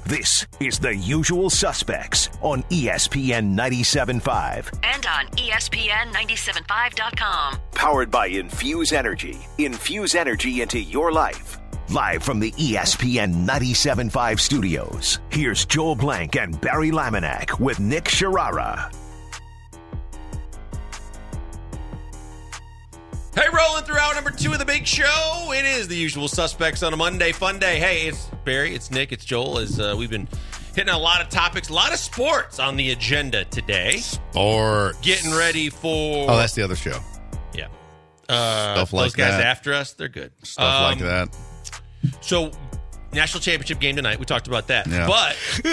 This is The Usual Suspects on ESPN 97.5. And on ESPN975.com. Powered by Infuse Energy. Infuse energy into your life. Live from the ESPN 97.5 studios, here's Joel Blank and Barry Laminack with Nick Sharara. Hey, rolling through hour number 2 of the big show. It is The Usual Suspects on a Monday, fun day. Hey, it's Barry, it's Nick, it's Joel. As we've been hitting a lot of topics, a lot of sports on the agenda today. Sports. Getting ready for... Oh, that's the other show. Yeah. Stuff like those guys that. after us, they're good. Stuff like that. So, national championship game tonight. We talked about that. Yeah. But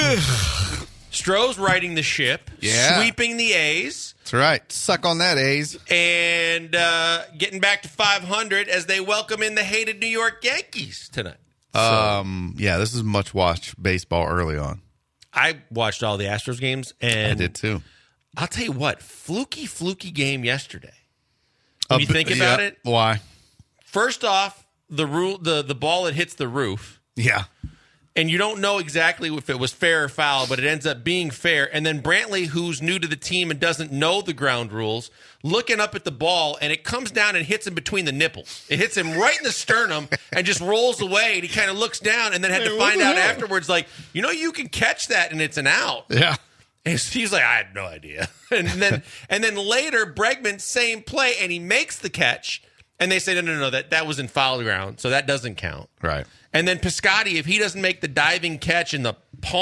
Stroh's riding the ship, sweeping the A's. That's right. Suck on that, A's. And getting back to 500 as they welcome in the hated New York Yankees tonight. Yeah, this is much-watched baseball early on. I watched all the Astros games, and I did too. I'll tell you what, fluky game yesterday. When you think about it, why? First off, the ball that hits the roof. Yeah. And you don't know exactly if it was fair or foul, but it ends up being fair. And then Brantley, who's new to the team and doesn't know the ground rules, looking up at the ball, and it comes down and hits him between the nipples. It hits him right in the sternum and just rolls away, and he kind of looks down and then had to find out afterwards, like, you can catch that and it's an out. Yeah. And he's like, I had no idea. And then later, Bregman, same play, and he makes the catch. And they say, no, that was in foul ground, so that doesn't count. Right. And then Piscotty, if he doesn't make the diving catch in the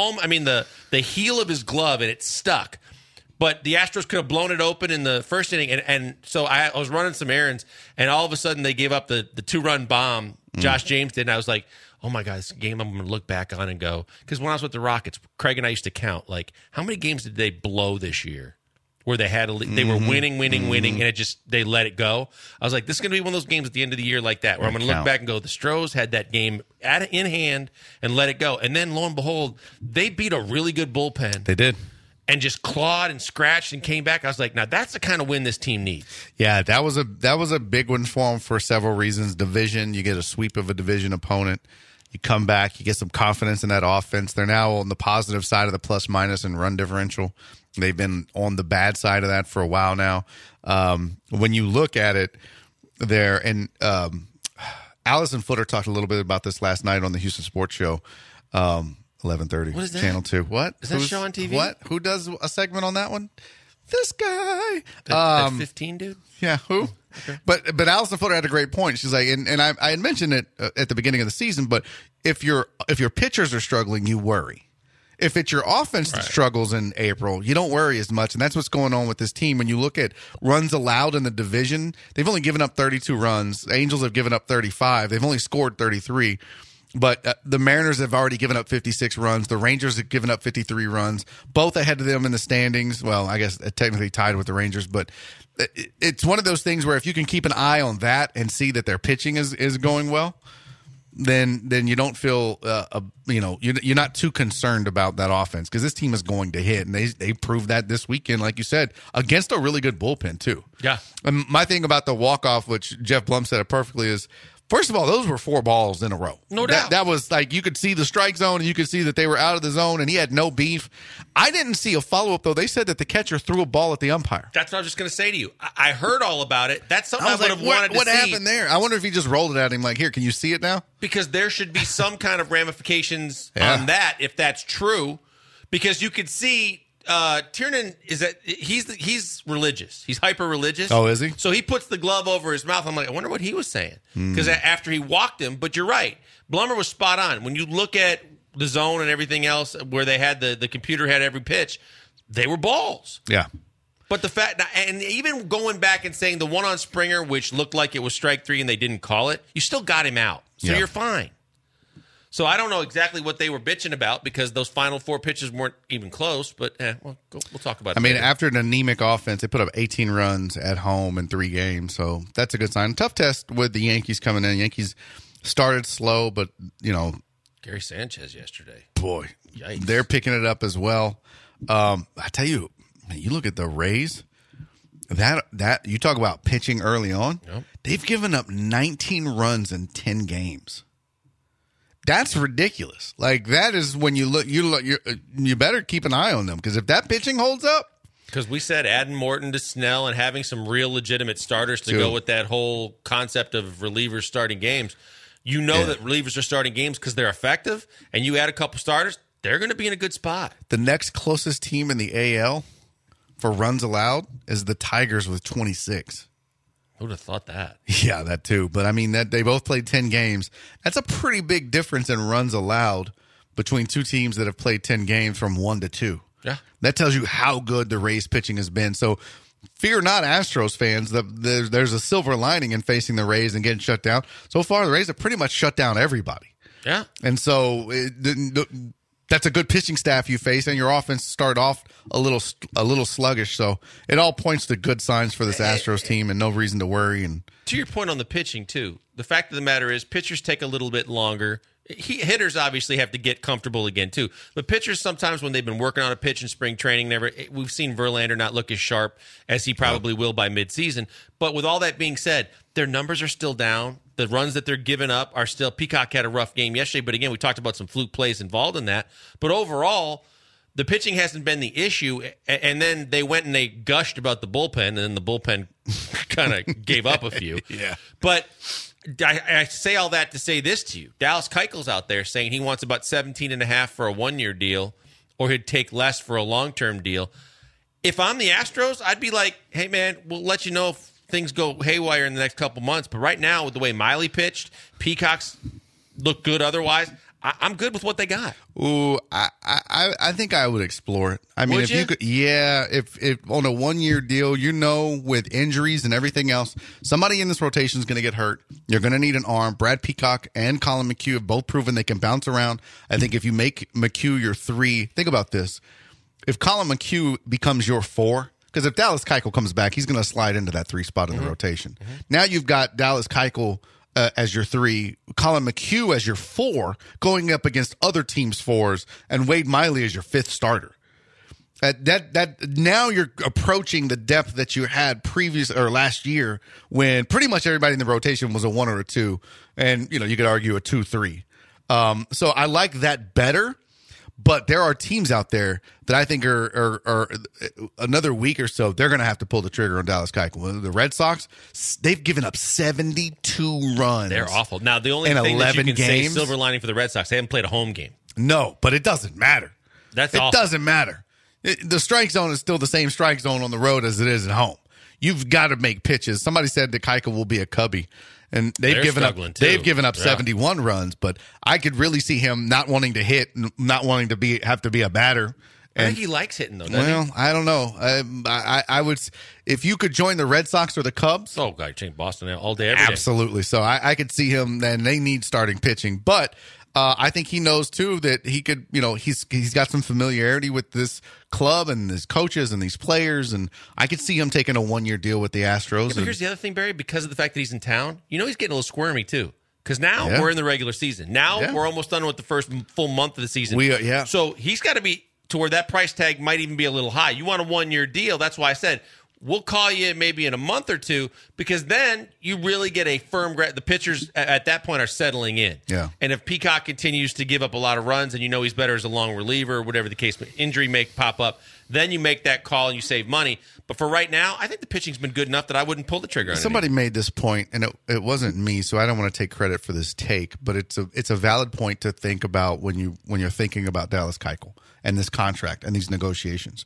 the heel of his glove, and it's stuck. But the Astros could have blown it open in the first inning. And so I was running some errands, and all of a sudden they gave up the 2-run bomb. Josh James did, and I was like, oh, my God, this game I'm going to look back on and go. Because when I was with the Rockets, Craig and I used to count, like, how many games did they blow this year? Where they had they were winning, and they let it go. I was like, this is going to be one of those games at the end of the year like that, where I'm going to look back and go, the Stros had that game in hand and let it go. And then, lo and behold, they beat a really good bullpen. They did. And just clawed and scratched and came back. I was like, now that's the kind of win this team needs. Yeah, that was a big one for them for several reasons. Division, you get a sweep of a division opponent. You come back, you get some confidence in that offense. They're now on the positive side of the plus-minus and run differential. They've been on the bad side of that for a while now. When you look at it there, and Allison Footer talked a little bit about this last night on the Houston Sports Show, 11:30, what is that? Channel 2. What? Is that show on TV? What? Who does a segment on that one? This guy. That 15 dude? Yeah, who? Okay. But Allison Footer had a great point. She's like, and I had mentioned it at the beginning of the season, but if your pitchers are struggling, you worry. If it's your offense that struggles in April, you don't worry as much, and that's what's going on with this team. When you look at runs allowed in the division, they've only given up 32 runs. The Angels have given up 35. They've only scored 33. But the Mariners have already given up 56 runs. The Rangers have given up 53 runs, both ahead of them in the standings. Well, I guess technically tied with the Rangers, but it's one of those things where if you can keep an eye on that and see that their pitching is going well, then you don't feel you're not too concerned about that offense, because this team is going to hit, and they proved that this weekend, like you said, against a really good bullpen too. Yeah. And my thing about the walk-off, which Jeff Blum said it perfectly, is first of all, those were 4 balls in a row. No doubt. That was like, you could see the strike zone, and you could see that they were out of the zone, and he had no beef. I didn't see a follow-up, though. They said that the catcher threw a ball at the umpire. That's what I was just going to say to you. I heard all about it. That's something I would have wanted to see. What happened there? I wonder if he just rolled it at him like, here, can you see it now? Because there should be some kind of ramifications on that, if that's true. Because you could see Tiernan he's religious. He's hyper religious. Oh, is he? So he puts the glove over his mouth. I'm like, I wonder what he was saying. Because after he walked him, but you're right. Blummer was spot on. When you look at the zone and everything else, where they had the computer had every pitch, they were balls. Yeah. But the fact, and even going back and saying the one on Springer, which looked like it was strike 3 and they didn't call it, you still got him out. So you're fine. So I don't know exactly what they were bitching about, because those final 4 pitches weren't even close, but we'll talk about it. I mean, later. after an anemic offense, they put up 18 runs at home in 3 games, so that's a good sign. Tough test with the Yankees coming in. Yankees started slow, but, Gary Sanchez yesterday. Boy, yikes. They're picking it up as well. I tell you, man, you look at the Rays, that you talk about pitching early on, they've given up 19 runs in 10 games. That's ridiculous. Like, that is when you better keep an eye on them, because if that pitching holds up. Because we said adding Morton to Snell and having some real legitimate starters to go with that whole concept of relievers starting games. You know that relievers are starting games because they're effective, and you add a couple starters, they're going to be in a good spot. The next closest team in the AL for runs allowed is the Tigers with 26. Who would have thought that? Yeah, that too. But, I mean, that they both played 10 games. That's a pretty big difference in runs allowed between two teams that have played 10 games from 1 to 2. Yeah. That tells you how good the Rays pitching has been. So, fear not, Astros fans. There's a silver lining in facing the Rays and getting shut down. So far, the Rays have pretty much shut down everybody. Yeah. And so that's a good pitching staff you face, and your offense started off a little sluggish. So it all points to good signs for this Astros team, and no reason to worry. And to your point on the pitching too, the fact of the matter is pitchers take a little bit longer. Hitters obviously have to get comfortable again too, but pitchers sometimes when they've been working on a pitch in spring training, we've seen Verlander not look as sharp as he probably will by midseason. But with all that being said, their numbers are still down. The runs that they're giving up are still. Peacock had a rough game yesterday, but again, we talked about some fluke plays involved in that. But overall, the pitching hasn't been the issue. And then they went and they gushed about the bullpen, and then the bullpen kind of gave up a few. Yeah, but. I say all that to say this to you. Dallas Keuchel's out there saying he wants about 17.5 for a 1-year deal, or he'd take less for a long-term deal. If I'm the Astros, I'd be like, hey, man, we'll let you know if things go haywire in the next couple months. But right now, with the way Miley pitched, Peacock's look good otherwise. I'm good with what they got. Ooh, I think I would explore it. I mean, would if you could, if on a 1-year deal, with injuries and everything else, somebody in this rotation is going to get hurt. You're going to need an arm. Brad Peacock and Colin McHugh have both proven they can bounce around. I think if you make McHugh your 3, think about this. If Colin McHugh becomes your 4, because if Dallas Keuchel comes back, he's going to slide into that 3 spot in the rotation. Now you've got Dallas Keuchel as your 3, Colin McHugh as your 4, going up against other teams' 4s, and Wade Miley as your 5th starter. That now you're approaching the depth that you had last year, when pretty much everybody in the rotation was a 1 or a 2, and you could argue a 2-3. So I like that better. But there are teams out there that I think are another week or so, they're going to have to pull the trigger on Dallas Keuchel. The Red Sox, they've given up 72 runs. They're awful. Now, the only thing that you can say silver lining for the Red Sox, they haven't played a home game. No, but it doesn't matter. It doesn't matter. The strike zone is still the same strike zone on the road as it is at home. You've got to make pitches. Somebody said that Keuchel will be a Cubby. And they've given up 71 runs, but I could really see him not wanting to hit, not wanting to have to be a batter. I think he likes hitting though. Doesn't he? I don't know. I would, if you could join the Red Sox or the Cubs. Oh, God, change Boston all day, every day. Absolutely. So I could see him. And they need starting pitching, but I think he knows too that he could. He's got some familiarity with this club and his coaches and these players, and I could see him taking a 1-year deal with the Astros. Yeah, but here's the other thing, Barry. Because of the fact that he's in town, he's getting a little squirmy too. Because now we're in the regular season. Now we're almost done with the first full month of the season. So he's got to be to where that price tag might even be a little high. You want a 1-year deal. That's why I said we'll call you maybe in a month or two, because then you really get a firm the pitchers at that point are settling in. Yeah. And if Peacock continues to give up a lot of runs and he's better as a long reliever or whatever the case, injury may pop up, then you make that call and you save money. But for right now, I think the pitching's been good enough that I wouldn't pull the trigger on it. Somebody made this point, and it wasn't me, so I don't want to take credit for this take, but it's a valid point to think about when you're thinking about Dallas Keuchel and this contract and these negotiations.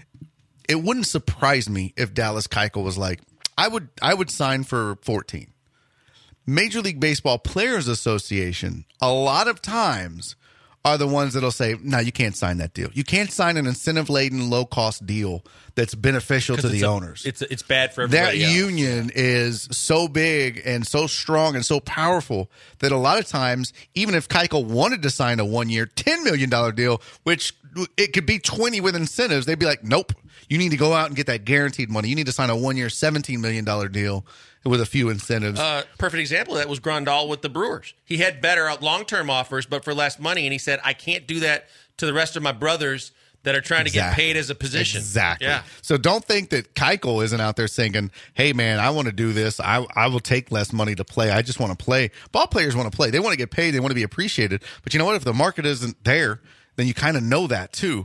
It wouldn't surprise me if Dallas Keuchel was like, I would sign for 14. Major League Baseball Players Association, a lot of times, are the ones that'll say, no, you can't sign that deal. You can't sign an incentive-laden, low-cost deal that's beneficial to the owners. It's bad for everybody else. Union is so big and so strong and so powerful that a lot of times, even if Keuchel wanted to sign a 1-year, $10 million deal, which it could be 20 with incentives, they'd be like, nope, you need to go out and get that guaranteed money. You need to sign a 1-year, $17 million deal with a few incentives. Perfect example of that was Grandal with the Brewers. He had better long-term offers, but for less money, and he said, I can't do that to the rest of my brothers that are trying to get paid as a position. Exactly. Yeah. So don't think that Keuchel isn't out there saying, hey, man, I want to do this. I will take less money to play. I just want to play. Ball players want to play. They want to get paid. They want to be appreciated. But you know what? If the market isn't there, then you kind of know that too.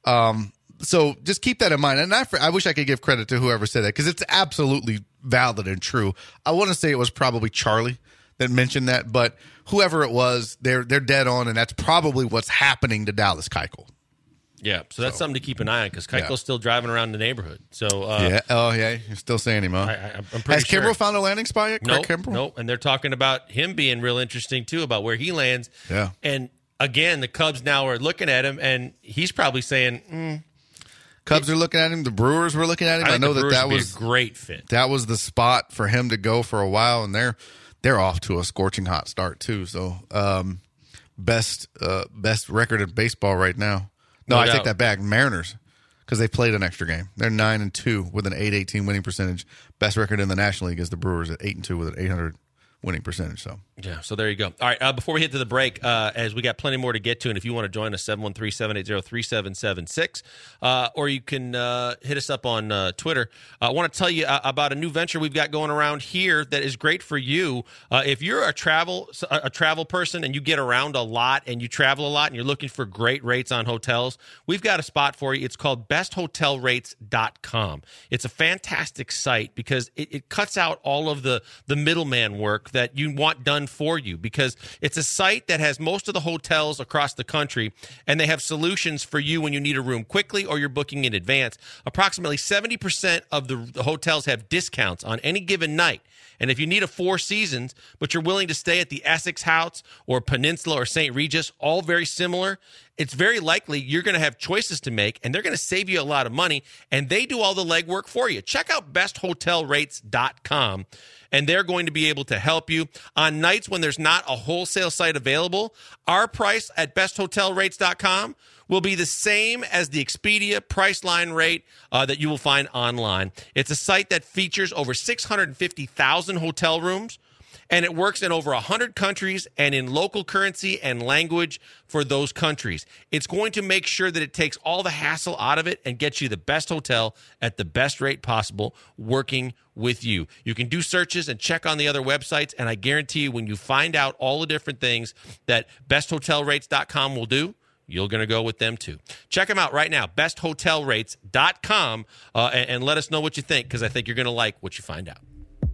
So just keep that in mind. And I wish I could give credit to whoever said that because it's absolutely valid and true. I want to say it was probably Charlie that mentioned that, but whoever it was, they're dead on, and that's probably what's happening to Dallas Keuchel. Yeah, so that's something to keep an eye on because Keuchel's still driving around the neighborhood. So you're still saying him, huh? I'm pretty Has sure. Kimbrel found a landing spot yet? Nope. And they're talking about him being real interesting too, about where he lands. Yeah. And again, the Cubs now are looking at him, and he's probably saying, Cubs are looking at him. The Brewers were looking at him. I know that was a great fit. That was the spot for him to go for a while, and they're off to a scorching hot start too. So best record in baseball right now. No, I take that back. Mariners, because they played an extra game. They're 9-2 with an .818 winning percentage. Best record in the National League is the Brewers at 8-2 with an .800 winning percentage. So there you go. All right, before we hit to the break, as we got plenty more to get to, and if you want to join us, 713-780-3776, or you can hit us up on Twitter. I want to tell you about a new venture we've got going around here that is great for you. If you're a travel person and you get around a lot and you travel a lot and you're looking for great rates on hotels, we've got a spot for you. It's called besthotelrates.com. It's a fantastic site because it cuts out all of the middleman work that you want done for you, because it's a site that has most of the hotels across the country, and they have solutions for you when you need a room quickly or you're booking in advance. Approximately 70% of the hotels have discounts on any given night. And if you need a Four Seasons, but you're willing to stay at the Essex House or Peninsula or St. Regis, all very similar, it's very likely you're going to have choices to make, and they're going to save you a lot of money, and they do all the legwork for you. Check out besthotelrates.com, and they're going to be able to help you. On nights when there's not a wholesale site available, our price at besthotelrates.com will be the same as the Expedia Priceline rate that you will find online. It's a site that features over 650,000 hotel rooms, and it works in over 100 countries and in local currency and language for those countries. It's going to make sure that it takes all the hassle out of it and gets you the best hotel at the best rate possible, working with you. You can do searches and check on the other websites, and I guarantee you when you find out all the different things that besthotelrates.com will do, you're going to go with them too. Check them out right now, besthotelrates.com, and let us know what you think, because I think you're going to like what you find out.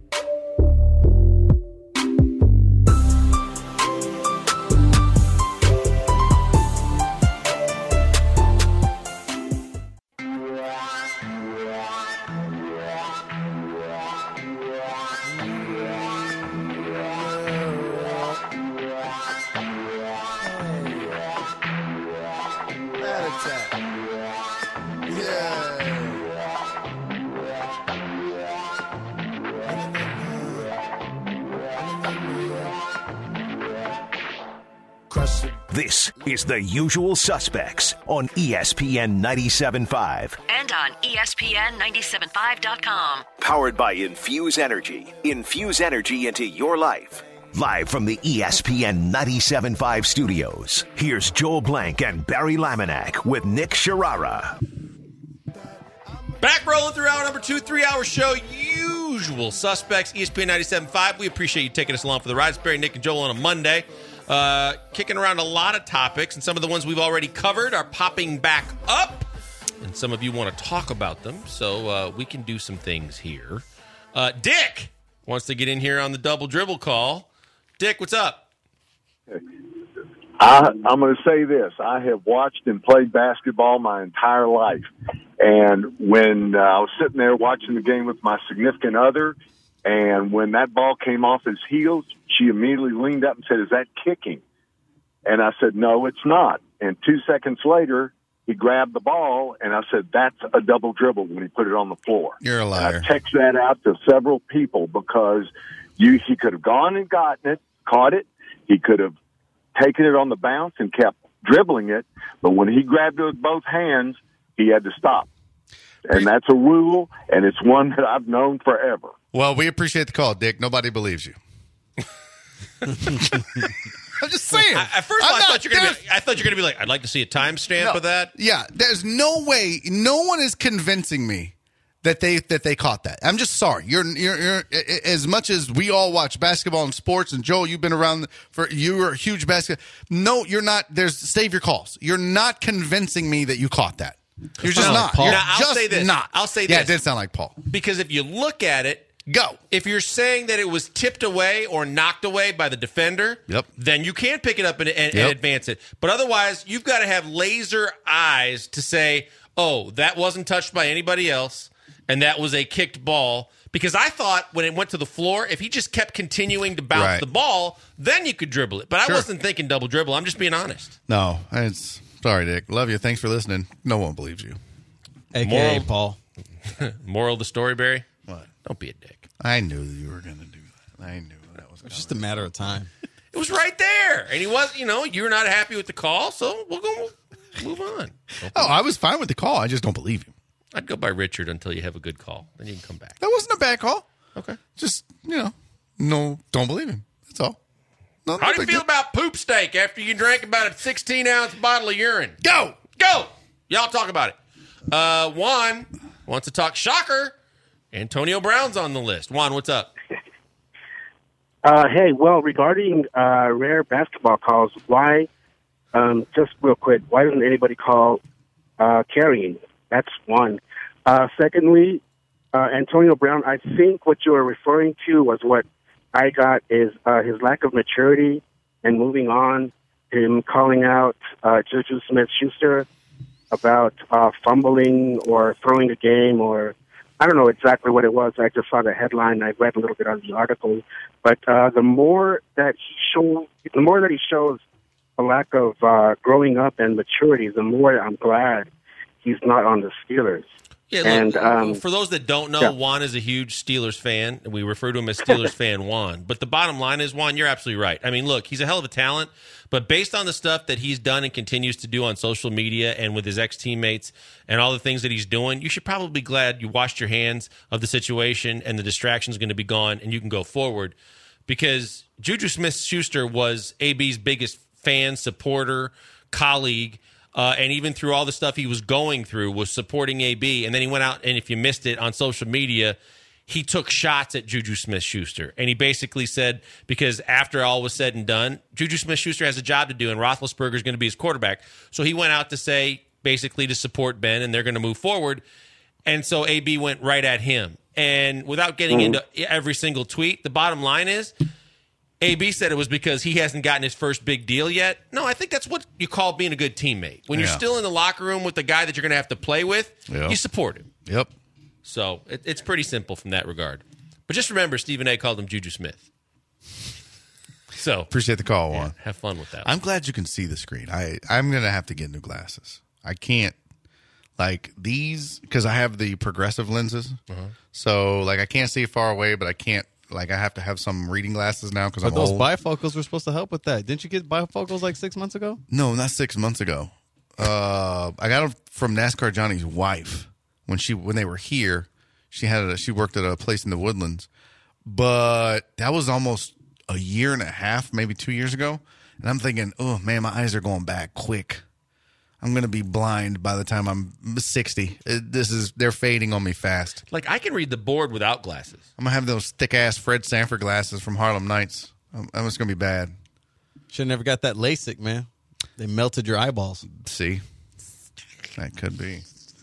This is The Usual Suspects on ESPN 97.5. And on ESPN975.com. Powered by Infuse Energy. Infuse energy into your life. Live from the ESPN 97.5 studios, here's Joel Blank and Barry Laminack with Nick Sharara. Back rolling through hour number 2, 3-hour show. Usual Suspects, ESPN 97.5. We appreciate you taking us along for the ride. It's Barry, Nick, and Joel on a Monday. Kicking around a lot of topics, and some of the ones we've already covered are popping back up, and some of you want to talk about them, so we can do some things here. Dick wants to get in here on the double dribble call. Dick, what's up? I'm going to say this. I have watched and played basketball my entire life, and when I was sitting there watching the game with my significant other, and when that ball came off his heels, she immediately leaned up and said, "Is that kicking?" And I said, "No, it's not." And 2 seconds later, he grabbed the ball, and I said, "That's a double dribble," when he put it on the floor. You're a liar. And I texted that out to several people because he could have gone and gotten it, caught it. He could have taken it on the bounce and kept dribbling it. But when he grabbed it with both hands, he had to stop. And that's a rule, and it's one that I've known forever. Well, we appreciate the call, Dick. Nobody believes you. I'm just saying. At first, I thought you're gonna be like, I'd like to see a timestamp of that. Yeah, there's no way. No one is convincing me that they caught that. I'm just sorry. You're as much as we all watch basketball and sports, and Joel, you've been around you're a huge basketball. No, you're not. Save your calls. You're not convincing me that you caught that. You're just not. Paul. You're I'll just say this. not. I'll say yeah, this. it did sound like Paul. Because if you look at it, go. If you're saying that it was tipped away or knocked away by the defender, then you can pick it up and advance it. But otherwise, you've got to have laser eyes to say, oh, that wasn't touched by anybody else, and that was a kicked ball. Because I thought when it went to the floor, if he just kept continuing to bounce the ball, then you could dribble it. But I wasn't thinking double dribble. I'm just being honest. No, sorry, Dick. Love you. Thanks for listening. No one believes you. AKA Paul. Moral of the story, Barry? What? Don't be a dick. I knew you were going to do that. I knew that was It's just a matter of time. It was right there. And he was, you're not happy with the call, so we'll go move on. I was fine with the call. I just don't believe you. I'd go by Richard until you have a good call. Then you can come back. That wasn't a bad call. Okay. Just, no, don't believe him. That's all. No, How do you feel about poop steak after you drank about a 16-ounce bottle of urine? Go! Y'all talk about it. Juan wants to talk shocker. Antonio Brown's on the list. Juan, what's up? Hey, well, regarding rare basketball calls, why, just real quick, why doesn't anybody call carrying? That's one. Secondly, Antonio Brown, I think what you were referring to was what I got is his lack of maturity and moving on, him calling out Juju Smith-Schuster about fumbling or throwing a game, or I don't know exactly what it was. I just saw the headline. I read a little bit of the article, but the more that he shows a lack of growing up and maturity, the more I'm glad he's not on the Steelers. Yeah, look, for those that don't know, Juan is a huge Steelers fan. We refer to him as Steelers fan Juan. But the bottom line is, Juan, you're absolutely right. I mean, look, he's a hell of a talent, but based on the stuff that he's done and continues to do on social media and with his ex-teammates and all the things that he's doing, you should probably be glad you washed your hands of the situation and the distraction's going to be gone and you can go forward. Because Juju Smith-Schuster was AB's biggest fan, supporter, colleague, and even through all the stuff he was going through was supporting AB. And then he went out, and if you missed it on social media, he took shots at Juju Smith-Schuster. And he basically said, because after all was said and done, Juju Smith-Schuster has a job to do, and Roethlisberger is going to be his quarterback. So he went out to say, basically to support Ben, and they're going to move forward. And so AB went right at him. And without getting into every single tweet, the bottom line is, AB said it was because he hasn't gotten his first big deal yet. No, I think that's what you call being a good teammate. When you're still in the locker room with the guy that you're going to have to play with, you support him. Yep. So it's pretty simple from that regard. But just remember, Stephen A. called him Juju Smith. So appreciate the call, Juan. Have fun with that. I'm glad you can see the screen. I'm going to have to get new glasses. I can't, like these, because I have the progressive lenses. So, like, I can't see far away, but I can't. Like, I have to have some reading glasses now because I'm those old. bifocals were supposed to help with that. Didn't you get bifocals like 6 months ago? No, not 6 months ago. I got them from NASCAR Johnny's wife when they were here. She worked at a place in the Woodlands, but that was almost a year and a half, maybe 2 years ago. And I'm thinking, oh man, my eyes are going back quick. I'm going to be blind by the time I'm 60. They're fading on me fast. Like, I can read the board without glasses. I'm going to have those thick-ass Fred Sanford glasses from Harlem Nights. It's going to be bad. Should have never got that LASIK, man. They melted your eyeballs. See? That could be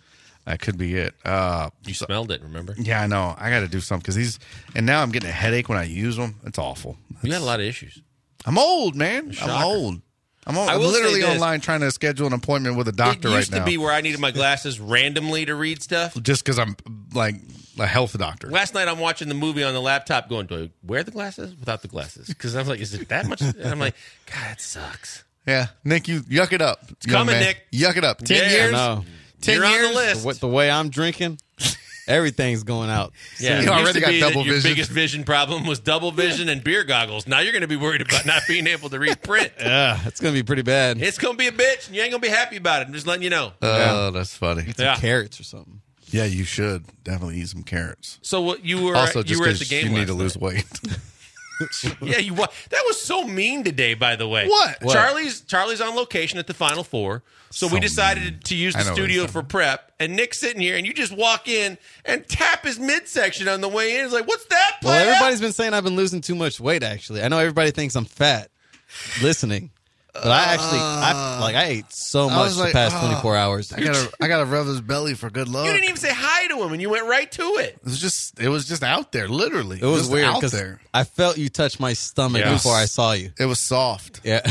it. You smelled it, remember? Yeah, I know. I got to do something because and now I'm getting a headache when I use them. It's awful. You had a lot of issues. I'm old, man. I'm old. I'm literally online trying to schedule an appointment with a doctor right now. It used to be where I needed my glasses randomly to read stuff. Just because I'm like a health doctor. Last night I'm watching the movie on the laptop going, do I wear the glasses without the glasses? Because I was like, is it that much? And I'm like, God, it sucks. Yeah. Nick, you yuck it up. It's coming, man. Nick. Yuck it up. 10 years? No. 10 You're years? on the list. The way I'm drinking, everything's going out. Yeah, you already got double vision. Your biggest vision problem was double vision and beer goggles. Now you're going to be worried about not being able to read print. Yeah, it's going to be pretty bad. It's going to be a bitch, and you ain't going to be happy about it. I'm just letting you know. Oh, that's funny. Eat some carrots or something. Yeah, you should definitely eat some carrots. So what you were also you were at the game. You need to last lose night. weight. Yeah, that was so mean today, by the way. What? Charlie's on location at the Final Four. So we decided to use the studio for prep. And Nick's sitting here, and you just walk in and tap his midsection on the way in. It's like, what's that, player? Well, everybody's been saying I've been losing too much weight, actually. I know everybody thinks I'm fat listening. But I ate so much the past 24 hours. I gotta rub his belly for good luck. You didn't even say hi to him, and you went right to it. It was just out there, literally. It was just weird out because there. I felt you touch my stomach before I saw you. It was soft. Yeah.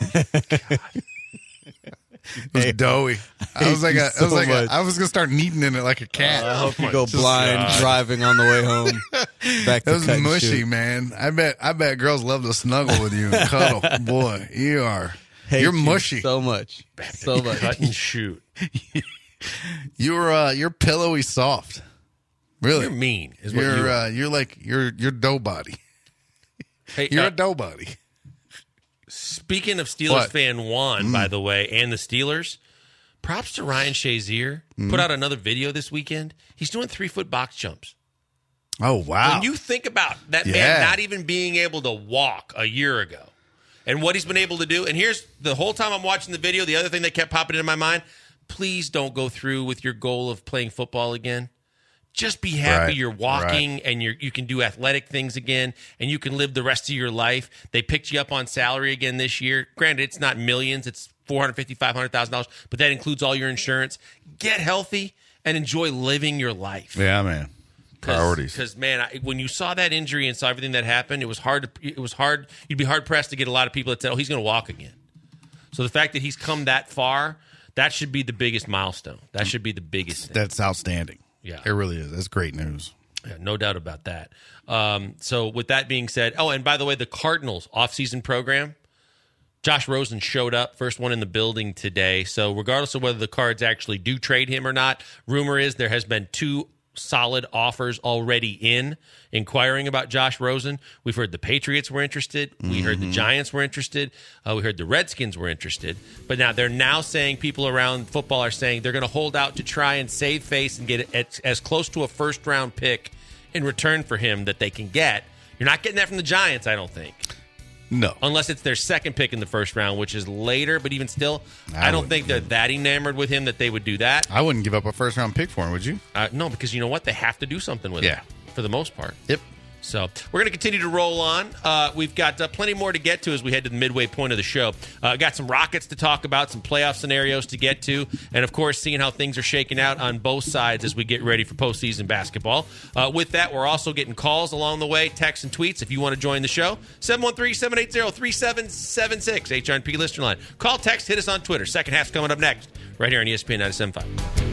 It was doughy. I was gonna start kneading in it like a cat. I hope you go blind driving on the way home. Back to it was mushy, man. I bet girls love to snuggle with you and cuddle. Boy, you're mushy. So much. So much. Cut and shoot. You're pillowy soft. Really. You're mean. Is what you are. You're dough body. Hey, you're a dough body. Speaking of Steelers fan Juan, by the way, and the Steelers, props to Ryan Shazier. Put out another video this weekend. He's doing 3-foot box jumps. Oh, wow. When you think about that man not even being able to walk a year ago and what he's been able to do, and here's the whole time I'm watching the video, the other thing that kept popping into my mind, please don't go through with your goal of playing football again. Just be happy you're walking and you can do athletic things again and you can live the rest of your life. They picked you up on salary again this year. Granted, it's not millions. It's $450,000, $500,000, but that includes all your insurance. Get healthy and enjoy living your life. Yeah, man. Priorities. Because, man, when you saw that injury and saw everything that happened, it was hard. You'd be hard-pressed to get a lot of people that said, oh, he's going to walk again. So the fact that he's come that far, that should be the biggest milestone. That should be the biggest thing. That's outstanding. Yeah. It really is. That's great news. Yeah, no doubt about that. So with that being said, and by the way, the Cardinals offseason program, Josh Rosen showed up, first one in the building today. So regardless of whether the Cards actually do trade him or not, rumor is there has been 2 solid offers already inquiring about Josh Rosen. We've heard the Patriots were interested. We heard the Giants were interested. We heard the Redskins were interested. But now they're saying, people around football are saying they're going to hold out to try and save face and get it as close to a first-round pick in return for him that they can get. You're not getting that from the Giants, I don't think. No. Unless it's their second pick in the first round, which is later. But even still, I don't think they're that enamored with him that they would do that. I wouldn't give up a first-round pick for him, would you? No, because you know what? They have to do something with him for the most part. Yep. So we're going to continue to roll on. We've got plenty more to get to as we head to the midway point of the show. Got some Rockets to talk about, some playoff scenarios to get to, and, of course, seeing how things are shaking out on both sides as we get ready for postseason basketball. With that, we're also getting calls along the way, texts and tweets if you want to join the show. 713-780-3776, HRNP listener line. Call, text, hit us on Twitter. Second half's coming up next, right here on ESPN 97.5.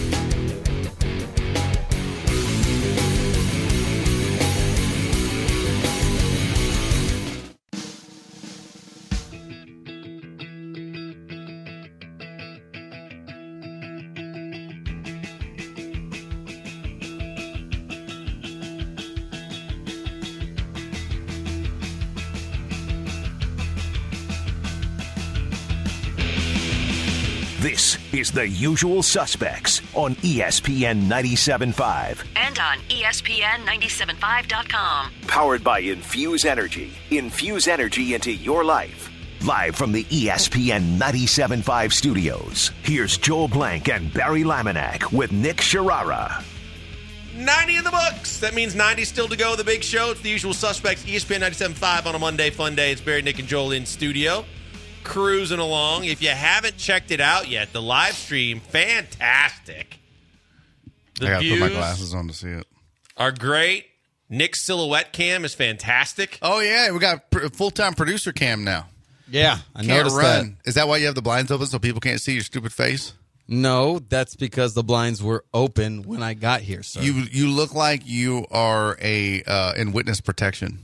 This is The Usual Suspects on ESPN 97.5. And on ESPN975.com. Powered by Infuse Energy. Infuse energy into your life. Live from the ESPN 97.5 studios, here's Joel Blank and Barry Laminack with Nick Sharara. 90 in the books. That means 90 still to go. The big show. It's The Usual Suspects, ESPN 97.5 on a Monday fun day. It's Barry, Nick, and Joel in studio. Cruising along. If you haven't checked it out yet, the live stream, fantastic. The I gotta views put my glasses on to see it. Are great. Nick's silhouette cam is fantastic. Oh, yeah. We got full-time producer cam now. Yeah, I Can't noticed run. that. Is that why you have the blinds open so people can't see your stupid face? No, that's because the blinds were open when I got here, sir. You look like you are in witness protection.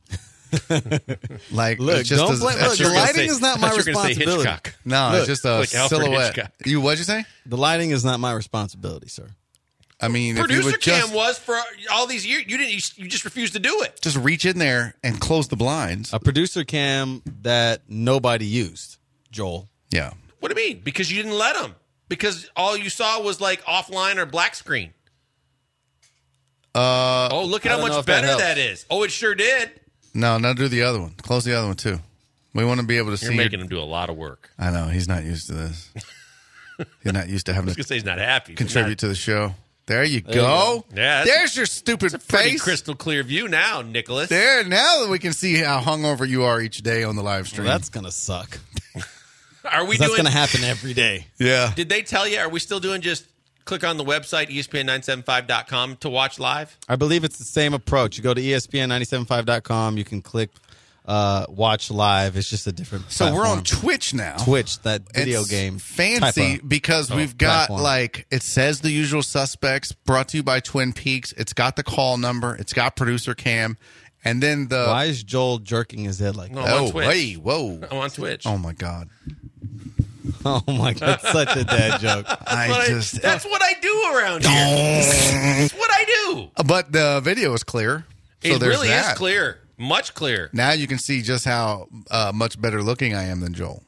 Like, Look, it's just don't blame. Look, the lighting is not my responsibility. No, Look, it's just a like Alfred silhouette. Hitchcock. What'd you say? The lighting is not my responsibility, sir. I mean, if you Producer would cam was for all these years. You didn't. You just refused to do it. just reach in there and close the blinds. A producer cam that nobody used, Joel. Yeah. What do you mean? Because you didn't let them. Because all you saw was like offline or black screen. Look at I how don't know much if that better helps. that is. Oh, it sure did. No, do the other one. Close the other one, too. We want to be able to see. You're making him do a lot of work. I know. He's not used to this. He's not used to having I was going to say he's not happy. contribute to the show. There you go. Yeah, there's your stupid pretty face. crystal clear view now, Nicholas. There, now that we can see how hungover you are each day on the live stream. Well, that's going to suck. Are we That's doing? going to happen every day. Yeah. Did they tell you? Are we still doing just click on the website ESPN975.com to watch live? I believe it's the same approach. You go to ESPN975.com. You can click watch live. It's just a different So platform. we're on Twitch now. Twitch, that video It's game. fancy type of because we've got platform. it says The Usual Suspects, brought to you by Twin Peaks. It's got the call number. It's got producer Cam. And then the... Why is Joel jerking his head like that? I'm on Oh, Twitch. hey, whoa. I'm on Twitch. Oh, my God. Oh, my God. That's such a dad joke. That's what I do around here. That's what I do. But the video is clear. So It there's really that. is clear. Much clearer. Now you can see just how much better looking I am than Joel.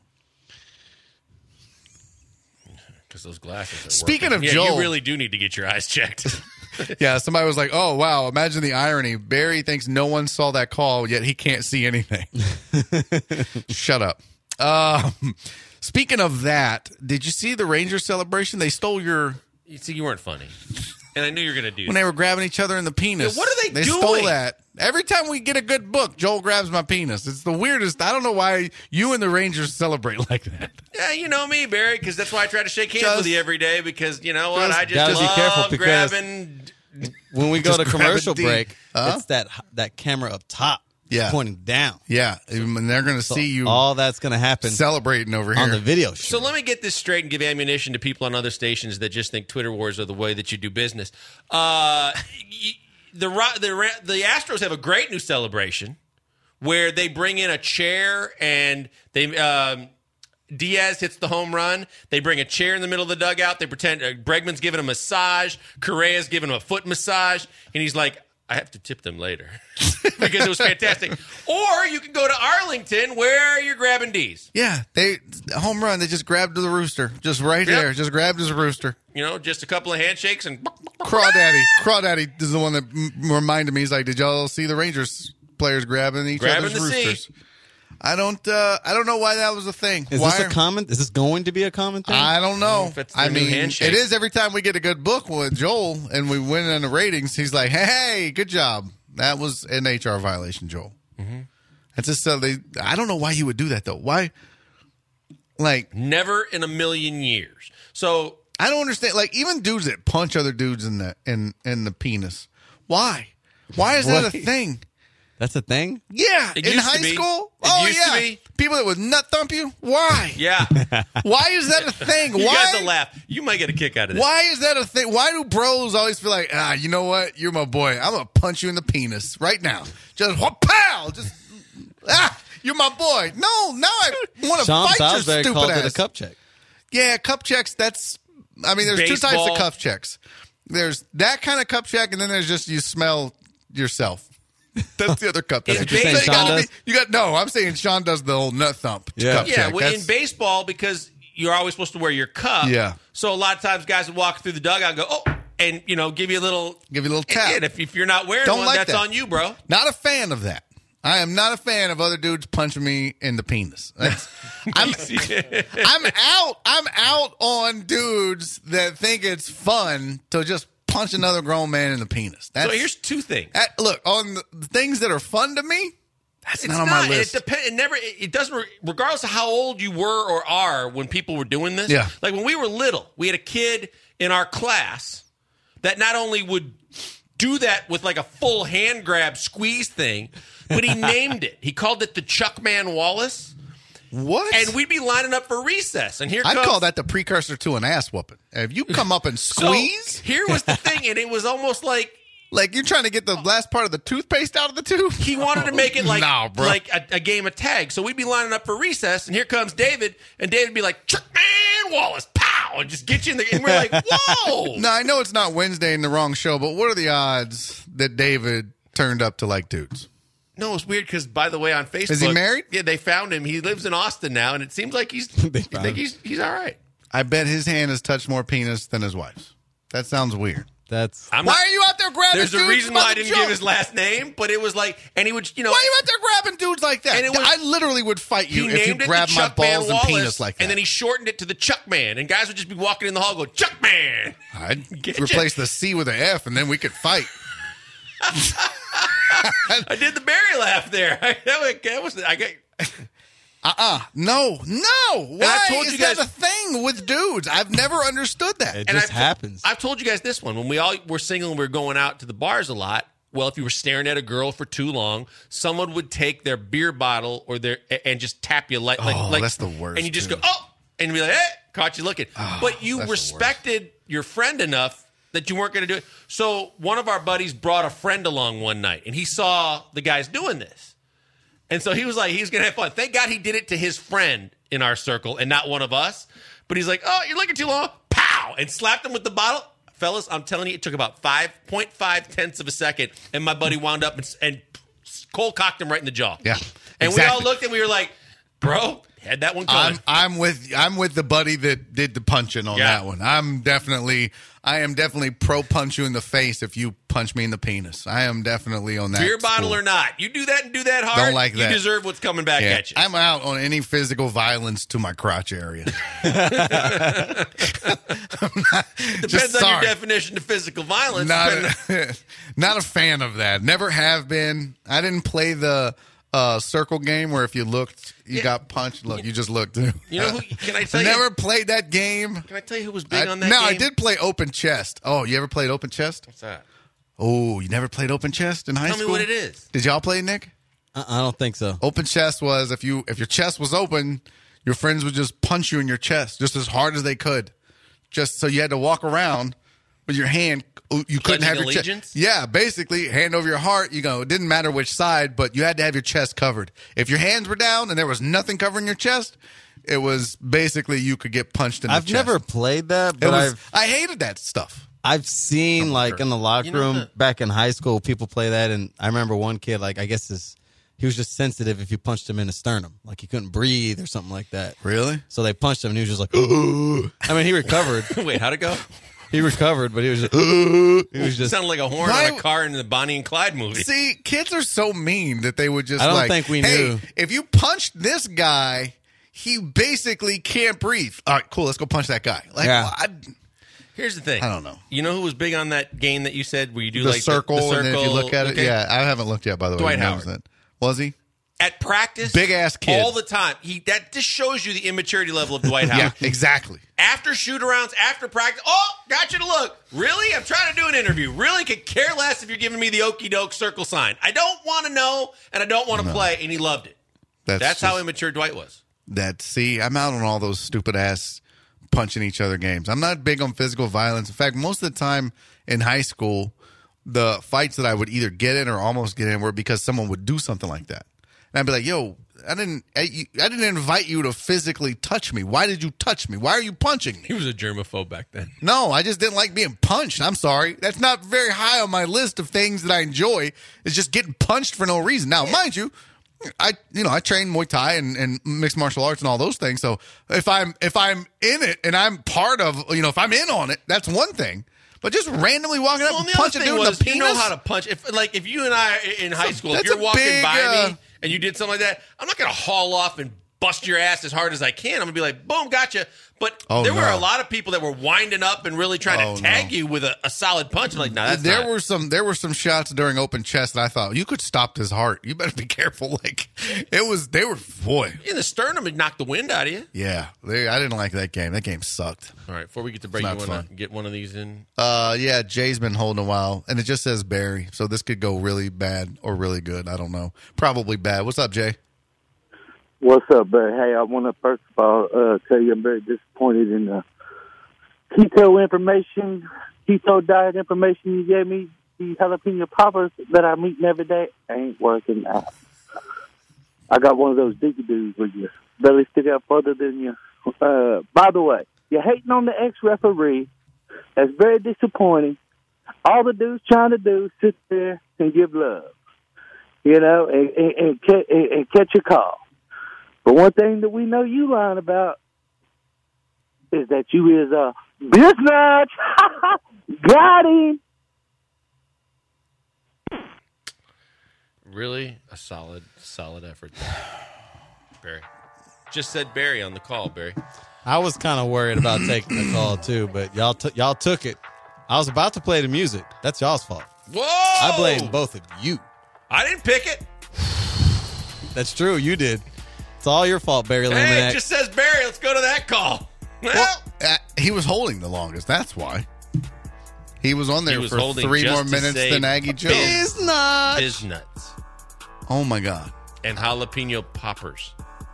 Because those glasses are Speaking working. of Joel- you really do need to get your eyes checked. Yeah, somebody was like, oh, wow, imagine the irony. Barry thinks no one saw that call, yet he can't see anything. Shut up. Speaking of that, did you see the Rangers celebration? They stole your... You see, you weren't funny. And I knew you were going to do When that. they were grabbing each other in the penis. Yeah, what are they They doing? stole that. Every time we get a good book, Joel grabs my penis. It's the weirdest. I don't know why you and the Rangers celebrate like that. Yeah, you know me, Barry, because that's why I try to shake hands Just- with you every day, because you know what? just I just gotta be love careful because- grabbing. When we go Just to grab a commercial D. break, Huh? it's that camera up top. Yeah. Pointing down. Yeah, and they're going to see you All that's going to happen celebrating over here. on the video show. So let me get this straight and give ammunition to people on other stations that just think Twitter wars are the way that you do business. The Astros have a great new celebration where they bring in a chair and they Diaz hits the home run. They bring a chair in the middle of the dugout. They pretend Bregman's giving him a massage. Correa's giving him a foot massage, and he's like, I have to tip them later because it was fantastic. Or you can go to Arlington where you're grabbing D's. Yeah, they home run. They just grabbed the rooster, just right there. Just grabbed his rooster. You know, just a couple of handshakes and Crawdaddy is the one that reminded me. He's like, did y'all see the Rangers players grabbing each Grabbing other's the seat. roosters? I don't know why that was a thing. Is Why this a common? Is this going to be a common thing? I don't know. If it's I their new mean, handshake. it is every time we get a good book with Joel and we win in the ratings. He's like, "Hey, good job. That was an HR violation, Joel." Mm-hmm. That's just I don't know why you would do that though. Why? Like, never in a million years. So I don't understand. Like, even dudes that punch other dudes in the penis. Why? Why is that a thing? That's a thing? Yeah, It in used high to be. school. It used to be. People that would nut thump you. Why? yeah, Why is that a thing? you Why? guys will laugh. You might get a kick out of this. Why is that a thing? Why do bros always feel like, you know what? You're my boy. I'm gonna punch you in the penis right now. Just pow! Just you're my boy. No, now I want to Sean fight your Salisbury stupid called ass. it a cup check. Yeah, cup checks. There's two types Baseball. of cup checks. There's that kind of cup check, and then there's just you smell yourself. That's the other cup. That's check. what you're saying So Sean does? no. I'm saying Sean does the whole nut thump. Yeah. Cup Yeah, check. well, in baseball, because you're always supposed to wear your cup. Yeah. So a lot of times guys would walk through the dugout and go, oh, and, you know, give you a little tap. And if you're not wearing Don't one, like that's that. on you, bro. Not a fan of that. I am not a fan of other dudes punching me in the penis. I'm out on dudes that think it's fun to just punch another grown man in the penis. So here's two things. Look, on the things that are fun to me, that's It's not on my list. It depends. It doesn't. Regardless of how old you were or are when people were doing this. Yeah. Like when we were little, we had a kid in our class that not only would do that with like a full hand grab squeeze thing, but he named it. He called it the Chuckman Wallace. What? And we'd be lining up for recess, and here I'd comes. call that the precursor to an ass whooping. If you come up and So, squeeze, here was the thing, and it was almost like like you're trying to get the last part of the toothpaste out of the tube. he wanted to make it like, Nah, bro. like a game of tag. So we'd be lining up for recess, and here comes David, and David would be like, Chuckman Wallace, pow, and just get you in the. And we're like, whoa. Now, I know it's not Wednesday in the wrong show, but what are the odds that David turned up to like dudes? No, it's weird because, by the way, on Facebook, Is he married? Yeah, they found him. He lives in Austin now, and it seems like he's all right. I bet his hand has touched more penis than his wife's. That sounds weird. That's I'm Why not, are you out there there grabbing There's dudes? a reason why I didn't joke. give his last name, but it was like, and he would, Why are you out there grabbing dudes like that? And it was- I literally would fight you he if you named it grabbed the my Chuck Man balls and Wallace, penis like that. and then he shortened it to the Chuck Man, and guys would just be walking in the hall going, Chuck Man. I'd Get replace the C with an F, and then we could fight. I did the Barry laugh there. That was I got. No. Why I told is you that guys- a thing with dudes? I've never understood that. It And just happens. I've told you guys this one. When we all were single and we were going out to the bars a lot, well, if you were staring at a girl for too long, someone would take their beer bottle or and just tap you like that's the worst, And you just too. go, oh, and be like, hey, caught you looking. But you that's the respected your friend enough that you weren't going to do it. So one of our buddies brought a friend along one night, and he saw the guys doing this. And so he was like, he's going to have fun. Thank God he did it to his friend in our circle and not one of us. But he's like, oh, you're looking too long. Pow! And slapped him with the bottle. Fellas, I'm telling you, it took about 5.5 tenths of a second. And my buddy wound up and cold cocked him right in the jaw. Yeah, And exactly. we all looked and we were like, bro, had that one coming. I'm with the buddy that did the punching on that one. I am definitely pro punch you in the face if you punch me in the penis. I am definitely on that. Beer bottle school. or not. You do that and do that hard, Don't like that. you deserve what's coming back Yeah, at you. I'm out on any physical violence to my crotch area. Depends on your definition of physical violence. Not a fan of that. Never have been. I didn't play the circle game where if you looked, you got punched. Look, you just looked. You know who? Can I tell you? Never played that game. Can I tell you who was big on that No, game? I did play open chest. Oh, you ever played open chest? What's that? Oh, you never played open chest in high Tell school? me what it is. Did y'all play, Nick? I don't think so. Open chest was if your chest was open, your friends would just punch you in your chest just as hard as they could. Just so you had to walk around with your hand. You couldn't have your allegiance? chest. Yeah, basically, hand over your heart. You go. It didn't matter which side, but you had to have your chest covered. If your hands were down and there was nothing covering your chest, it was basically you could get punched in the chest. I've never played that, but I hated that stuff. I've seen like in the locker room back in high school, people play that, and I remember one kid, like I guess he was just sensitive if you punched him in the sternum, like he couldn't breathe or something like that. Really? So they punched him, and he was just like, ugh. I mean, he recovered. Wait, how'd it go? He recovered, but he was just, he was It just. sounded like a horn on a car in the Bonnie and Clyde movie. See, kids are so mean that they would just I don't like, think we hey, knew. if you punched this guy, he basically can't breathe. All right, cool. Let's go punch that guy. Like, Yeah. Here's the thing. I don't know. You know who was big on that game that you said where you do the like circle, the circle, and then if you look at it, okay? yeah, I haven't looked yet. By the way, Dwight Who knows Howard. that? Was he? At practice, Big ass kid. all the time. That just shows you the immaturity level of Dwight Howard. Yeah, exactly. After shoot-arounds, after practice, oh, got you to look. Really? I'm trying to do an interview. Really? Could care less if you're giving me the okie doke circle sign. I don't want to know, and I don't want to play, and he loved it. That's how immature Dwight was. See, I'm out on all those stupid ass punching each other games. I'm not big on physical violence. In fact, most of the time in high school, the fights that I would either get in or almost get in were because someone would do something like that. And I'd be like, yo, I didn't invite you to physically touch me. Why did you touch me? Why are you punching me? He was a germaphobe back then. No, I just didn't like being punched. I'm sorry. That's not very high on my list of things that I enjoy. Is just getting punched for no reason. Now, mind you, I train Muay Thai and mixed martial arts and all those things. So if I'm in it and I'm part of, if I'm in on it, that's one thing. But just randomly walking up and punching a dude in the penis. You know how to punch. If you and I in high school, if That's you're a walking big, by me and you did something like that, I'm not going to haul off and bust your ass as hard as I can. I'm going to be like, boom, gotcha. But there were a lot of people that were winding up and really trying to tag you with a solid punch. I'm like, no, that's there were some shots during open chest that I thought you could stop this heart. You better be careful. Like they were in the sternum, it knocked the wind out of you. Yeah, I didn't like that game. That game sucked. All right, before we get to break, you It's not want to fun. get one of these in? Yeah, Jay's been holding a while, and it just says Barry, so this could go really bad or really good. I don't know. Probably bad. What's up, Jay? What's up, Barry? Hey, I want to first of all tell you I'm very disappointed in the keto diet information you gave me. These jalapeno poppers that I'm eating every day ain't working out. I got one of those diggy-doos where your belly stick out further than you. By the way, you're hating on the ex-referee. That's very disappointing. All the dude's trying to do is sit there and give love, and catch a call. But one thing that we know you lying about is that you is a business. Got him. Really a solid effort there. Barry. Just said Barry on the call, Barry. I was kind of worried about taking the call too, but y'all took it. I was about to play the music. That's y'all's fault. Whoa! I blame both of you. I didn't pick it. That's true. You did. It's all your fault, Barry Hey, Laminack. it just says Barry. Let's go to that call. Well, he was holding the longest. That's why. He was on there was for holding 3 more just to minutes say than Aggie Joe. Biz nuts. Biz nuts. Oh, my God. And jalapeno poppers.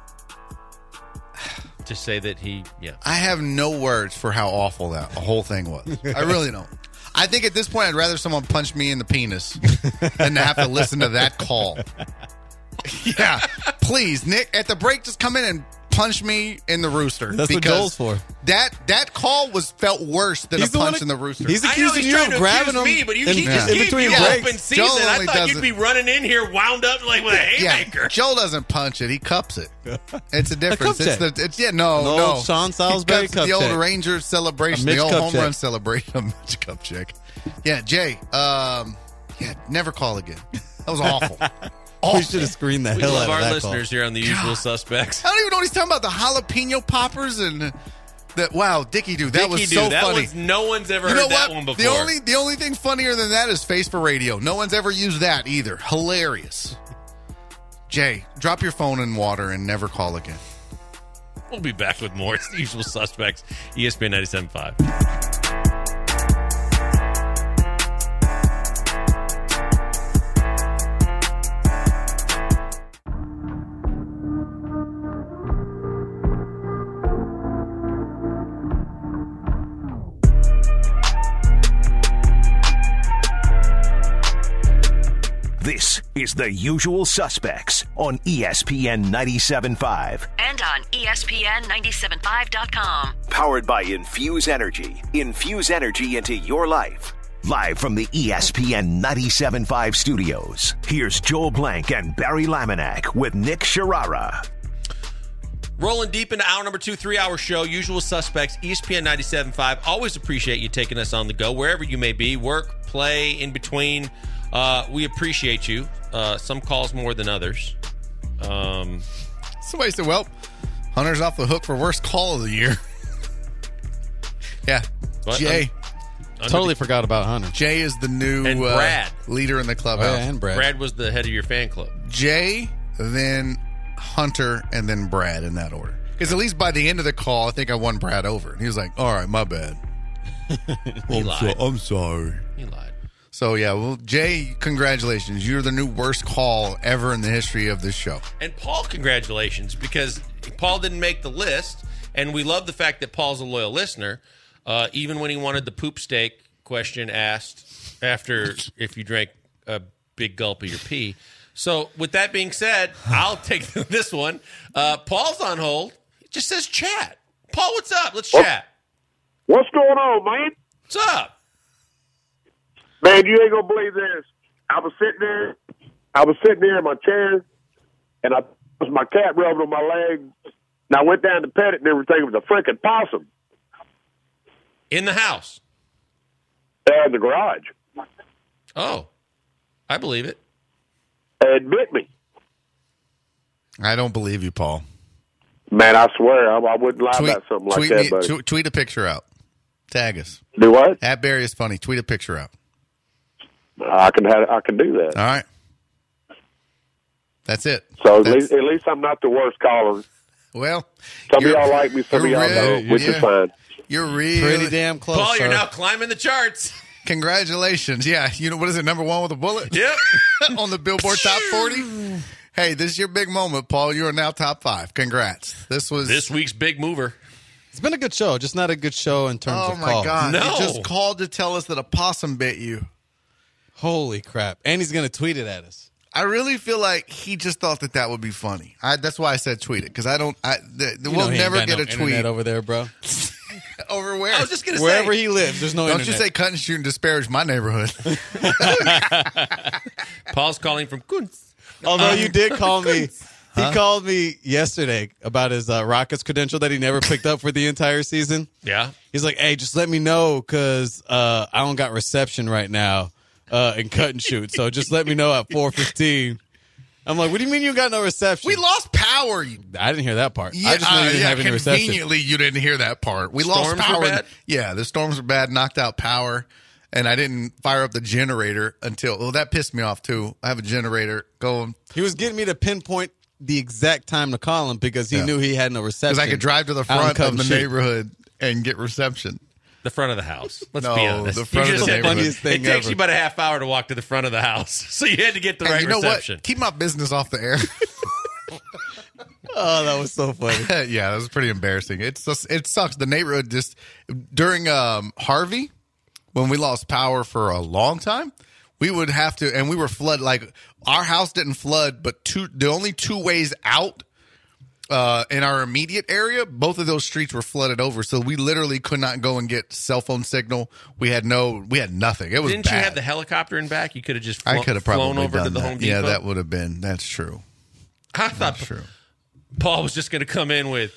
To say that I have no words for how awful that whole thing was. I really don't. I think at this point, I'd rather someone punch me in the penis than to have to listen to that call. Yeah. Please, Nick, at the break, just come in and punch me in the rooster. That's what Joel's for. That call felt worse than a punch in the rooster. He's accusing you of grabbing him. Me, but you in between breaks. open season. I thought you'd be running in here wound up like with a haymaker. Yeah, Joel doesn't punch it; he cups it. It's a difference. The No. Sean Salisbury cup the old check. Rangers celebration, the old home run celebration, a Mitch cup check. Yeah, Jay. Never call again. That was awful. We should have screened the hell out of that call. We love our listeners here on The Usual Suspects. I don't even know what he's talking about. The jalapeno poppers and that. Wow, Dickie Doo. That was so funny. No one's ever heard that one before. The only thing funnier than that is Face for Radio. No one's ever used that either. Hilarious. Jay, drop your phone in water and never call again. We'll be back with more. It's The Usual Suspects, ESPN 97.5. This is The Usual Suspects on ESPN 97.5. And on ESPN975.com. Powered by Infuse Energy. Infuse energy into your life. Live from the ESPN 97.5 studios, here's Joel Blank and Barry Laminack with Nick Sharara. Rolling deep into hour number 2, 3-hour show, Usual Suspects, ESPN 97.5. Always appreciate you taking us on the go, wherever you may be, work, play, in between. We appreciate you. Some calls more than others. Somebody said, well, Hunter's off the hook for worst call of the year. Yeah. What? Jay. Totally forgot about Hunter. Jay is the new and Brad. Leader in the clubhouse. And Brad. Brad was the head of your fan club. Jay, then Hunter, and then Brad in that order. Because at least by the end of the call, I think I won Brad over. And he was like, all right, my bad. He lied. I'm sorry. He lied. So, yeah, well, Jay, congratulations. You're the new worst call ever in the history of this show. And Paul, congratulations, because Paul didn't make the list, and we love the fact that Paul's a loyal listener, even when he wanted the poop steak question asked after if you drank a big gulp of your pee. So, with that being said, I'll take this one. Paul's on hold. It just says chat. Paul, what's up? Let's chat. What's going on, man? What's up? Man, you ain't gonna believe this. I was sitting there in my chair, and my cat rubbed on my leg, and I went down to pet it, and everything. It was a freaking possum In the house. in the garage. Oh, I believe it. It bit me. I don't believe you, Paul. Man, I swear, I wouldn't lie about something like that, buddy. Tweet a picture out. Tag us. Do what? At Barry is funny. Tweet a picture out. I can do that. All right. That's it. So at least I'm not the worst caller. Well, some of y'all like me, some of y'all don't, which is fine. You're really pretty damn close. Paul, you're sir. now climbing the charts. Congratulations. Yeah, you know, what is it, number 1 with a bullet? Yep. On the Billboard Top 40? Hey, this is your big moment, Paul. You are now top 5. Congrats. This week's big mover. It's been a good show, just not a good show in terms of Oh, call. my God. No. You just called to tell us that a possum bit you. Holy crap. And he's going to tweet it at us. I really feel like he just thought that would be funny. That's why I said tweet it, because we'll never get a tweet over there, bro. over where? I was just going to say. Wherever he lives, there's no Don't internet. you say cut and shoot and disparage my neighborhood. Paul's calling from Kunz. Although you did call me. He called me yesterday about his Rockets credential that he never picked up for the entire season. Yeah. He's like, hey, just let me know because I don't got reception right now. and cut and shoot. So just let me know at 4:15. I'm like, what do you mean you got no reception? We lost power. I didn't hear that part. Yeah, I just knew you didn't have any reception. Conveniently, you didn't hear that part. We Storms lost power. were bad? Yeah, the storms were bad, knocked out power, and I didn't fire up the generator until, well, that pissed me off too. I have a generator going. He was getting me to pinpoint the exact time to call him because he knew he had no reception. Because I could drive to the front of the neighborhood and get reception. The front of the house. Let's No, be honest. the front You of just the said- neighborhood. Funniest thing It takes ever. you about a half hour to walk to the front of the house, so you had to get the And right you know reception. what? Keep my business off the air. Oh, that was so funny. Yeah, that was pretty embarrassing. It sucks. The neighborhood just during Harvey, when we lost power for a long time, we would have to, and we were flooded. Like our house didn't flood, but the only two ways out in our immediate area, both of those streets were flooded over. So we literally could not go and get cell phone signal. We had nothing. It was Didn't bad. you have the helicopter in back? You could have just I could have probably flown over done to the that. Home Depot. Yeah, that would have been. That's true. I thought That's true. Paul was just going to come in with,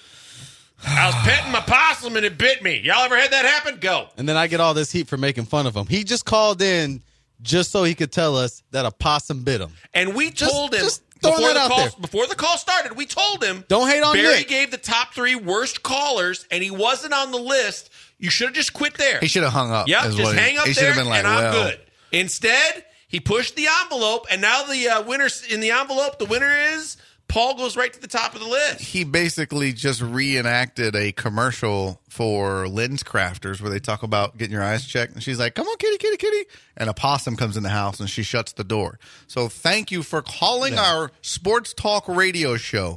I was petting my possum and it bit me. Y'all ever had that happen? Go. And then I get all this heat for making fun of him. He just called in just so he could tell us that a possum bit him. And we told him just throwing before that out there. before the call started, we told him, Don't hate on Barry Nick. gave the top 3 worst callers and he wasn't on the list. You should have just quit there. He should have hung up. Yep, is just what hang up he should there have been like, and I'm well, good. Instead, he pushed the envelope and now the winner in the envelope, the winner is Paul goes right to the top of the list. he basically just reenacted a commercial for Lens Crafters where they talk about getting your eyes checked. And she's like, come on, kitty, kitty, kitty. And a possum comes in the house and she shuts the door. So thank you for calling our sports talk radio show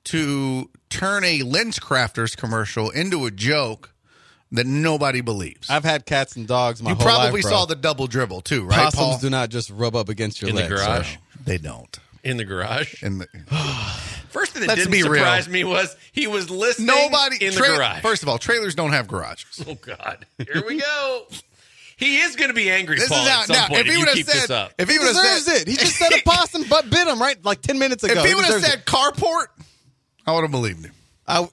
to turn a Lens Crafters commercial into a joke that nobody believes. I've had cats and dogs my You whole probably life, bro. saw the double dribble too, right, Possums Paul? do not just rub up against your In the legs. garage? So. They don't. In the garage. And First thing that Let's didn't be real. surprise me was he was listening nobody in the garage. First of all, trailers don't have garages. Oh, God. Here we go. He is going to be angry, This Paul, is at some now, point if he if you would have keep this said, up. if he He would have deserves said, it. He just said a possum butt bit him right like 10 minutes ago. if he would have deserves said carport, I would have believed him.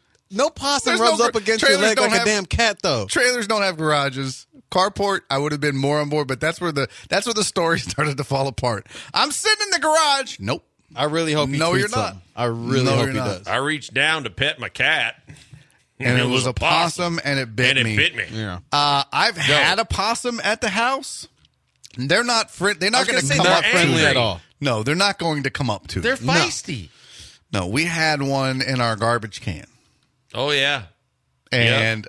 no possum There's rubs no up against your trailers leg don't like have- a damn cat, though. Trailers don't have garages. Carport, I would have been more on board, but that's where the story started to fall apart. I'm sitting in the garage. Nope. I really hope he No, tweets you're not. something. I really No, hope you're he not. does. I reached down to pet my cat. And it was a possum, and it bit and me. it bit me. Yeah. I've had a possum at the house. They're not they're not going to say come they're up angry. to you. at all. No, they're not going to come up to They're you. feisty. No, we had one in our garbage can. Oh, yeah. And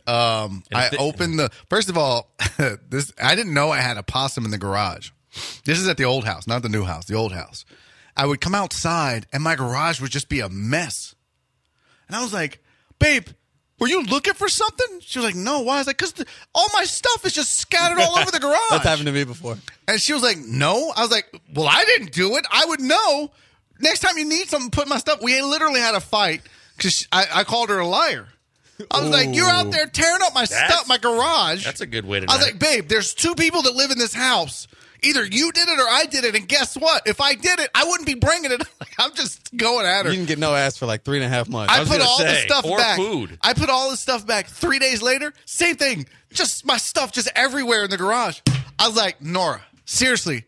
I the- opened the first of all, this I didn't know I had a possum in the garage. This is at the old house, not the new house, the old house. I would come outside and my garage would just be a mess. And I was like, babe, were you looking for something? She was like, no, why? I was like, because all my stuff is just scattered all over the garage. That's happened to me before. And she was like, no. I was like, well, I didn't do it. I would know. Next time you need something, put my stuff. We literally had a fight because I called her a liar. I was like, you're out there tearing up my stuff, my garage. That's a good way to I was like, babe, there's 2 people that live in this house. Either you did it or I did it. And guess what? If I did it, I wouldn't be bringing it. I'm just going at her. You didn't get no ass for like 3.5 months. I was put gonna all the say, stuff or back. food. I put all the stuff back. 3 days later, same thing. Just my stuff just everywhere in the garage. I was like, Nora, seriously,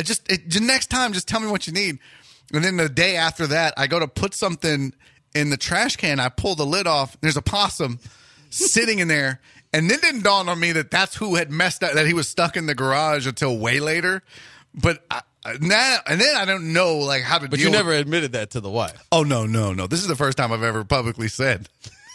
the next time, just tell me what you need. And then the day after that, I go to put something in the trash can. I pull the lid off. There's a possum sitting in there. And then it didn't dawn on me that that's who had messed up, that he was stuck in the garage until way later. But now, and then I don't know like how to But deal you with. never admitted that to the wife. Oh no. This is the first time I've ever publicly said.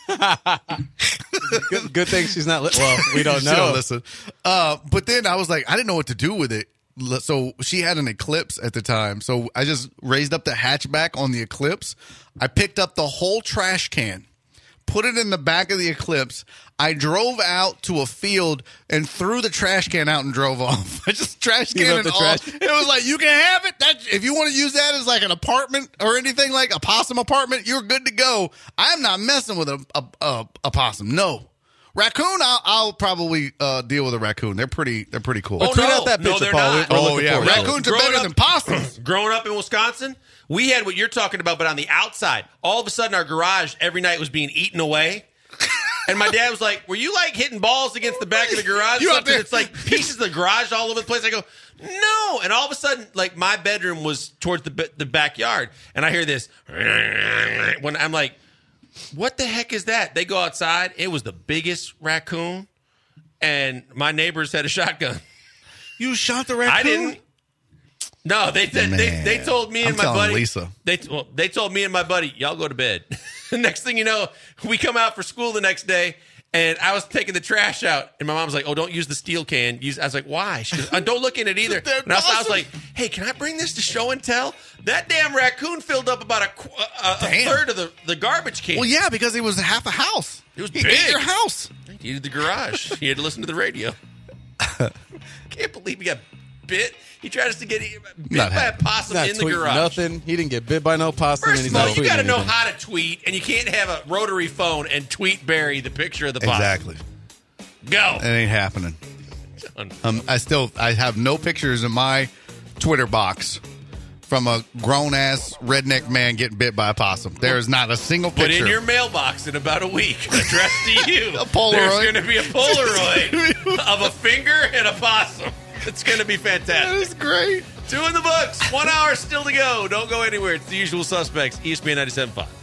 Good thing she's not. Well, we don't She know. don't listen. But then I was like, I didn't know what to do with it. So she had an Eclipse at the time. So I just raised up the hatchback on the Eclipse. I picked up the whole trash can, put it in the back of the Eclipse. I drove out to a field and threw the trash can out and drove off. I just trash You can left and the all. trash- It was like, you can have it. That if you want to use that as like an apartment or anything like a possum apartment, you're good to go. I'm not messing with a possum. No. Raccoon, I'll probably deal with a raccoon. They're pretty cool. Oh, Tweet no. out that No, picture, they're Paul. not. We're Oh, looking yeah. forward to it. Raccoons are Growing better up- than possums. Growing up in Wisconsin, we had what you're talking about, but on the outside. All of a sudden, our garage every night was being eaten away. And my dad was like, were you like hitting balls against the back of the garage? It's like pieces of the garage all over the place. I go, no. And all of a sudden, like my bedroom was towards the backyard. And I hear this when I'm like, what the heck is that? They go outside. It was the biggest raccoon. And my neighbors had a shotgun. You shot the raccoon? I didn't. No, they told me and my buddy. Lisa. They told me and my buddy, y'all go to bed. The next thing you know, we come out for school the next day, and I was taking the trash out, and my mom was like, "Oh, don't use the steel can." I was like, "Why?" She goes, "Don't look in it either." And I was like, "Hey, can I bring this to show and tell?" That damn raccoon filled up about a third of the garbage can. Well, yeah, because it was half a house. It was big. big. Ate your house. He needed the garage. He had to listen to the radio. Can't believe he got bit. He tried to get bit by a possum in the garage. Nothing. He didn't get bit by no possum. First of all, you got to know how to tweet, and you can't have a rotary phone and tweet Barry the picture of the possum. Exactly. Go. It ain't happening. I have no pictures in my Twitter box from a grown-ass redneck man getting bit by a possum. There is not a single picture. But in your mailbox in about a week, addressed to you, a Polaroid. There's going to be a Polaroid of a finger and a possum. It's going to be fantastic. That is great. 2 in the books. 1 hour still to go. Don't go anywhere. It's the usual suspects. ESPN 97.5.